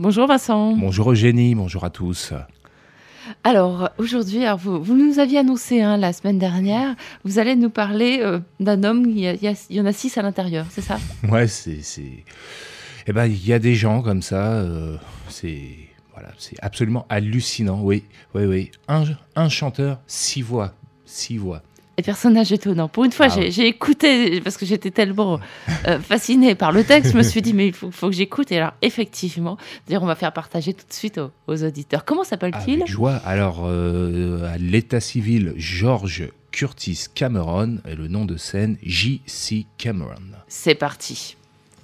Bonjour Vincent. Bonjour Eugénie, bonjour à tous. Alors aujourd'hui, vous nous aviez annoncé la semaine dernière, vous allez nous parler d'un homme, il y en a 6 à l'intérieur, c'est ça? Ouais, Eh ben, il y a des gens comme ça, c'est absolument hallucinant, oui, oui, oui. Un chanteur, 6 voix, 6 voix. Et personnage étonnant. Pour une fois, Ah ouais. j'ai écouté, parce que j'étais tellement fascinée par le texte, je me suis dit, mais il faut que j'écoute. Et alors, effectivement, d'ailleurs, on va faire partager tout de suite aux auditeurs. Comment s'appelle-t-il? Avec joie. Alors, à l'état civil, George Curtis Cameron, et le nom de scène, J.C. Cameron. C'est parti.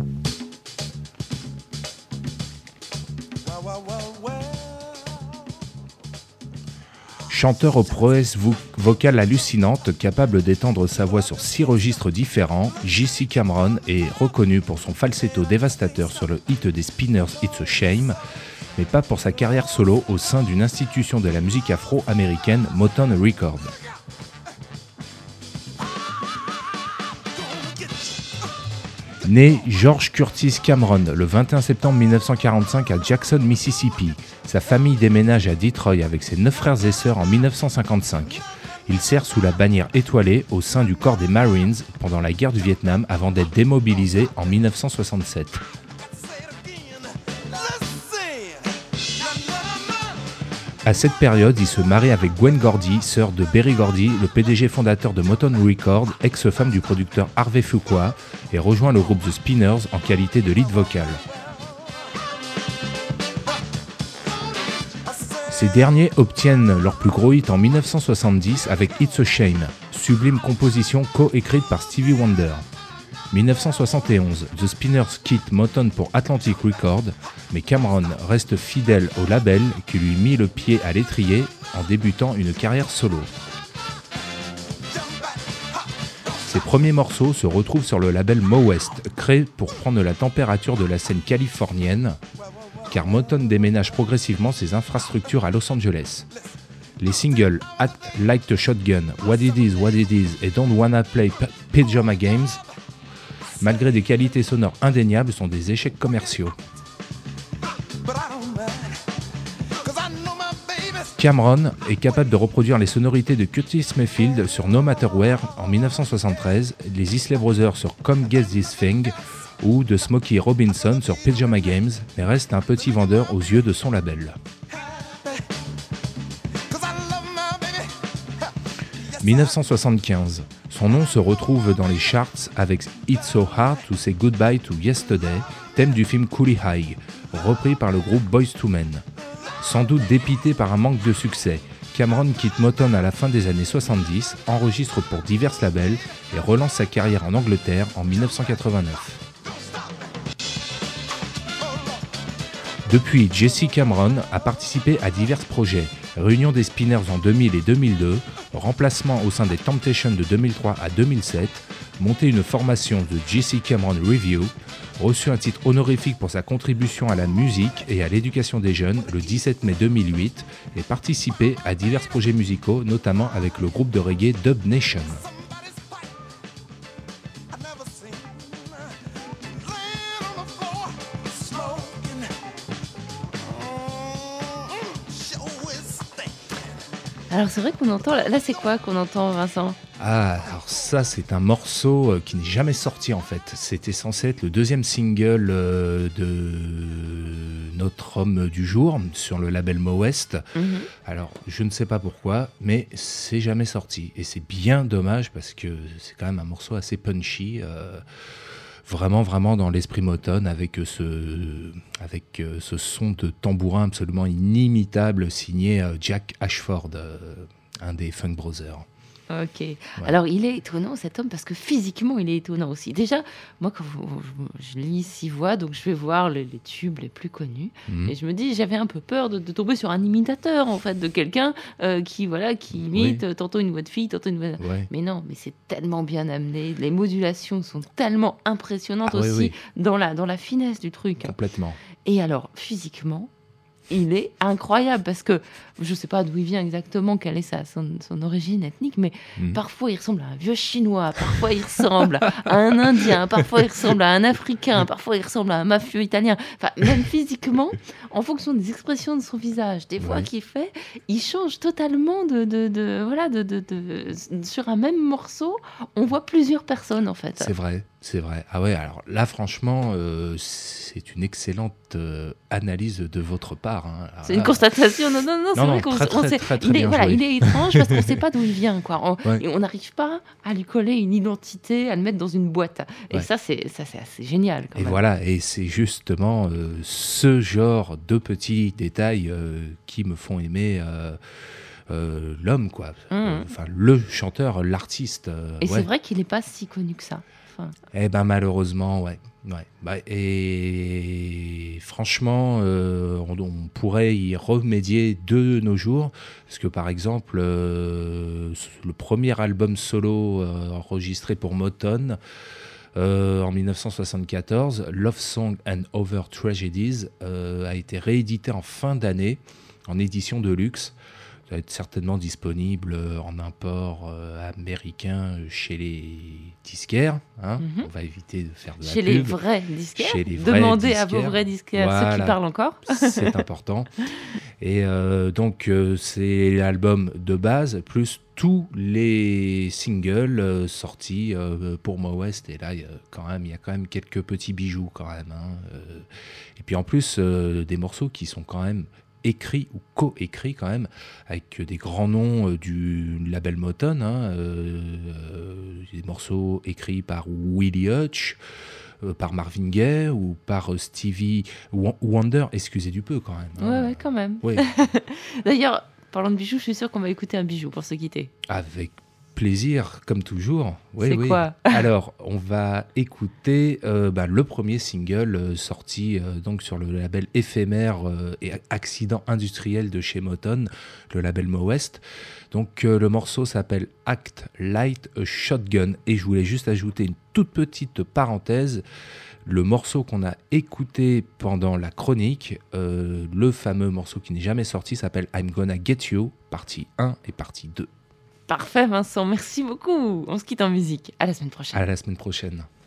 Chanteur aux prouesses vocales hallucinantes, capable d'étendre sa voix sur 6 registres différents, J.C. Cameron est reconnu pour son falsetto dévastateur sur le hit des Spinners It's a Shame, mais pas pour sa carrière solo au sein d'une institution de la musique afro-américaine, Motown Records. Né George Curtis Cameron le 21 septembre 1945 à Jackson, Mississippi, sa famille déménage à Detroit avec ses 9 frères et sœurs en 1955. Il sert sous la bannière étoilée au sein du corps des Marines pendant la guerre du Vietnam avant d'être démobilisé en 1967. À cette période, il se marie avec Gwen Gordy, sœur de Berry Gordy, le PDG fondateur de Motown Records, ex-femme du producteur Harvey Fuqua, et rejoint le groupe The Spinners en qualité de lead vocal. Ces derniers obtiennent leur plus gros hit en 1970 avec It's a Shame, sublime composition co-écrite par Stevie Wonder. 1971, The Spinners quittent Motown pour Atlantic Records, mais Cameron reste fidèle au label qui lui mit le pied à l'étrier en débutant une carrière solo. Ses premiers morceaux se retrouvent sur le label Mo West, créé pour prendre la température de la scène californienne, car Motown déménage progressivement ses infrastructures à Los Angeles. Les singles Act Like a Shotgun, What It Is et Don't Wanna Play Pajama Games, malgré des qualités sonores indéniables, sont des échecs commerciaux. Cameron est capable de reproduire les sonorités de Curtis Mayfield sur No Matter Where en 1973, les Isley Brothers sur Come Get This Thing ou de Smokey Robinson sur Pajama Games, mais reste un petit vendeur aux yeux de son label. 1975. Son nom se retrouve dans les charts avec It's So Hard to Say Goodbye to Yesterday, thème du film Coolie High, repris par le groupe Boyz II Men. Sans doute dépité par un manque de succès, Cameron quitte Motown à la fin des années 70, enregistre pour divers labels et relance sa carrière en Angleterre en 1989. Depuis, J.C. Cameron a participé à divers projets, réunion des Spinners en 2000 et 2002, remplacement au sein des Temptations de 2003 à 2007, monté une formation de J.C. Cameron Review, reçu un titre honorifique pour sa contribution à la musique et à l'éducation des jeunes le 17 mai 2008 et participé à divers projets musicaux, notamment avec le groupe de reggae Dub Nation. Alors c'est vrai qu'on entend, là c'est quoi qu'on entend Vincent? Alors ça c'est un morceau qui n'est jamais sorti en fait. C'était censé être le deuxième single de notre homme du jour sur le label Mo West. Alors je ne sais pas pourquoi, mais c'est jamais sorti. Et c'est bien dommage parce que c'est quand même un morceau assez punchy. Vraiment dans l'esprit Motown avec ce son de tambourin absolument inimitable signé Jack Ashford, un des Funk Brothers. Ok. Ouais. Alors, il est étonnant, cet homme, parce que physiquement, il est étonnant aussi. Déjà, moi, quand je lis 6 voix, donc je vais voir les tubes les plus connus, et je me dis, j'avais un peu peur de tomber sur un imitateur, en fait, de quelqu'un qui imite tantôt une voix de fille, tantôt une voix... Ouais. Mais non, mais c'est tellement bien amené. Les modulations sont tellement impressionnantes aussi. Dans la finesse du truc. Complètement. Et alors, physiquement, il est incroyable parce que je sais pas d'où il vient exactement, quelle est son origine ethnique, mais parfois il ressemble à un vieux chinois, parfois il ressemble à un indien, parfois il ressemble à un africain, parfois il ressemble à un mafieux italien. Enfin, même physiquement, en fonction des expressions de son visage, des voix qu'il fait, il change totalement sur un même morceau, on voit plusieurs personnes en fait. C'est vrai. Ah ouais, alors là, franchement, c'est une excellente analyse de votre part. Hein. C'est une constatation. Non, c'est vrai qu'on sait. Il est étrange parce qu'on ne sait pas d'où il vient. On n'arrive pas à lui coller une identité, à le mettre dans une boîte. Et ça, c'est assez génial. Quand même. Voilà, et c'est justement ce genre de petits détails qui me font aimer l'homme, quoi. Enfin, le chanteur, l'artiste. Et c'est vrai qu'il n'est pas si connu que ça. Eh ben malheureusement, ouais. Et franchement, on pourrait y remédier de nos jours, parce que par exemple, le premier album solo enregistré pour Motown en 1974, Love Song and Other Tragedies, a été réédité en fin d'année en édition de luxe. Ça va être certainement disponible en import américain chez les disquaires. Hein. On va éviter de faire de la pub. Les vrais disquaires. Chez les vrais Demandez disquaires. À vos vrais disquaires, ceux qui parlent encore. C'est important. Et donc, c'est l'album de base, plus tous les singles sortis pour Mo West. Et là, il y a quand même quelques petits bijoux quand même. Hein. Et puis en plus, des morceaux qui sont quand même écrits ou co-écrits quand même avec des grands noms du label Motown, hein, des morceaux écrits par Willie Hutch, par Marvin Gaye ou par Stevie Wonder, excusez du peu quand même. Hein. Ouais, quand même. Ouais. D'ailleurs, parlant de bijoux, je suis sûre qu'on va écouter un bijou pour se quitter. Avec plaisir, comme toujours. C'est quoi ? Alors, on va écouter le premier single sorti donc sur le label éphémère et accident industriel de chez Motown, le label Mo West. Donc, le morceau s'appelle Act Like a Shotgun. Et je voulais juste ajouter une toute petite parenthèse. Le morceau qu'on a écouté pendant la chronique, le fameux morceau qui n'est jamais sorti, s'appelle I'm Gonna Get You, partie 1 et partie 2. Parfait Vincent, merci beaucoup. On se quitte en musique. À la semaine prochaine. À la semaine prochaine.